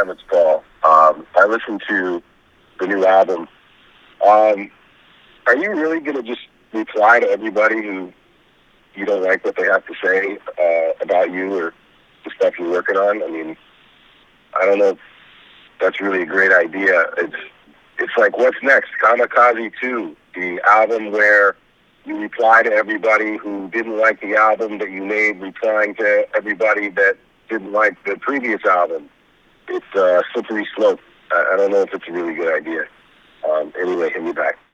It's Paul. I listened to the new album. Are you really going to just reply to everybody who you don't like what they have to say about you or the stuff you're working on? I mean, I don't know if that's really a great idea. It's like, what's next? Kamikaze 2, the album where you reply to everybody who didn't like the album that you made, replying to everybody that didn't like the previous album. It's a slippery slope. I don't know if it's a really good idea. Anyway, hit me back.